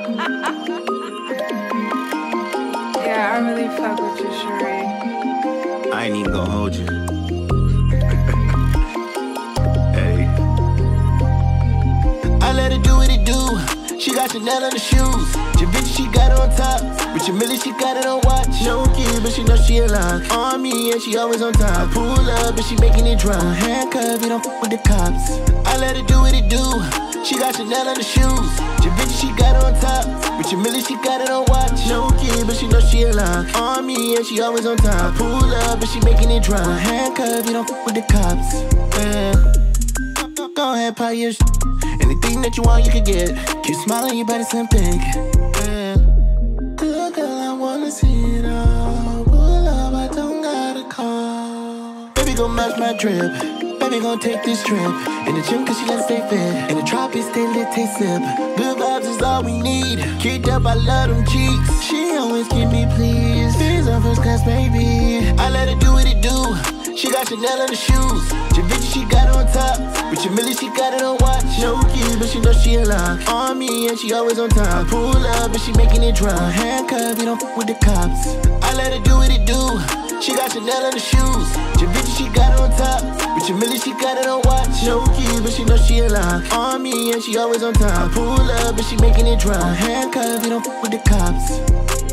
Yeah, I really fuck with you, Sheree. I ain't even gonna hold you. Hey. I let her do what it do. She got Chanel on the shoes. Givenchy, she got it on top. Richard Mille, she got it on watch. No kid, but she know she a lock. On me, and she always on top. I pull up, and she making it drop. Handcuff, you don't fuck with the cops. I let her do what it do. She got Chanel on the shoes. Givenchy, she got it on top. Richard Mille, she got it on watch. No kid, but she know she a lock. On me, and she always on top. I pull up, and she making it drop. Handcuff, you don't fuck with the cops. Go ahead, pop your anything that you want, you can get. Keep smiling, your body slim pink. Good girl, I wanna see it all. Pull up, I don't gotta call. Baby, gon' match my drip. Baby, gon' take this trip. In the gym, cause she let it stay fit. In the tropics, stay lit, taste sip. Good vibes is all we need. Kicked up, I love them cheeks. She always keep me pleased. She's on first class, baby. I let her do what it do. She got Chanel on the shoes. Givenchy, she got it on top. Richard Mille, she got it on watch. No keys, but she know she a lock. On me, and she always on top. Pull up, and she making it drop. Handcuff, you don't fuck with the cops. I let her do what it do. She got Chanel on the shoes. Givenchy, she got it on top. Richard Mille, she got it on watch. No keys, but she know she a lock. On me, and she always on top. Pull up, and she making it drop. Handcuff, you don't fuck with the cops.